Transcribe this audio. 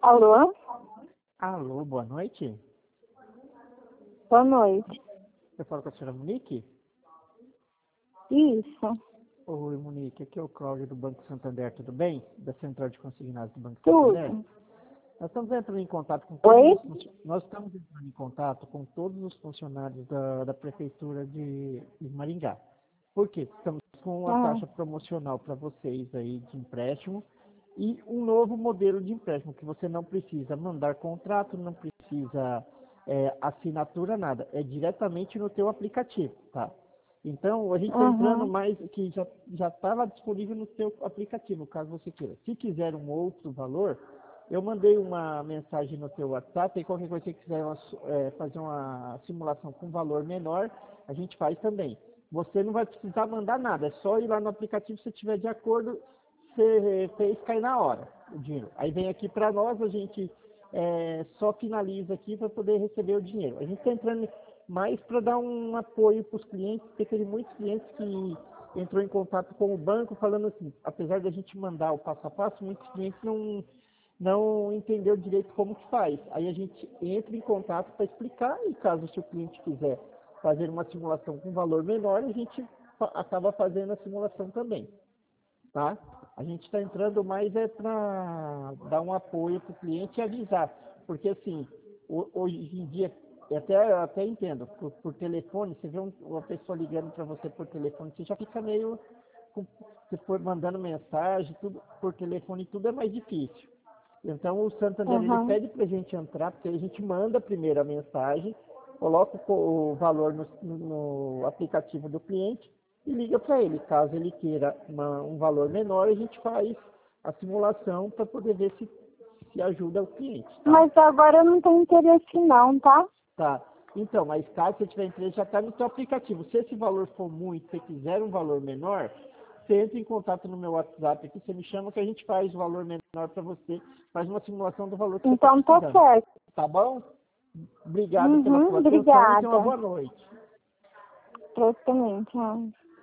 Alô? Alô, boa noite. Boa noite. Eu falo com a senhora Monique? Isso, Oi, Monique, aqui é o Cláudio do Banco Santander, tudo bem? Da Central de Consignados do Banco Santander. tudo. Nós estamos entrando em contato com Oi? nós estamos entrando em contato com todos os funcionários da Prefeitura de Maringá. Por quê? Estamos com uma Ah, taxa promocional para vocês aí de empréstimo e um novo modelo de empréstimo que você não precisa mandar contrato, não precisa assinatura, nada. É diretamente no teu aplicativo, tá? Então, a gente está entrando uhum. mais, que já estava disponível no seu aplicativo, caso você queira. Se quiser um outro valor, eu mandei uma mensagem no teu WhatsApp, e qualquer coisa que você quiser fazer uma simulação com valor menor, a gente faz também. Você não vai precisar mandar nada, é só ir lá no aplicativo, se tiver de acordo, você fez, cai na hora o dinheiro. Aí vem aqui para nós, a gente só finaliza aqui para poder receber o dinheiro. A gente está entrando mais para dar um apoio para os clientes, porque teve muitos clientes que entrou em contato com o banco falando assim, apesar da gente mandar o passo a passo, muitos clientes não entendeu direito como que faz. Aí a gente entra em contato para explicar e caso o seu cliente quiser fazer uma simulação com valor menor, a gente acaba fazendo a simulação também, tá? A gente está entrando mais para dar um apoio para o cliente e avisar, porque assim, hoje em dia, eu até entendo, por telefone, você vê uma pessoa ligando para você por telefone, você já fica meio, se for mandando mensagem, tudo por telefone, tudo é mais difícil. Então o Santander ele Uhum. pede para a gente entrar, porque a gente manda primeiro a mensagem, coloca o valor no aplicativo do cliente e liga para ele. Caso ele queira um valor menor, a gente faz a simulação para poder ver se ajuda o cliente, tá? Mas agora eu não tenho interesse não, tá? Tá. Então, mas caso você tiver interesse, já está no seu aplicativo. Se esse valor for muito, se você quiser um valor menor, você entra em contato no meu WhatsApp aqui, você me chama que a gente faz o valor menor para você, faz uma simulação do valor que você está Então tá precisando. certo. Tá bom? Obrigado pela Uhum, sua atenção e tenha uma obrigada. boa noite. Eu também, tchau.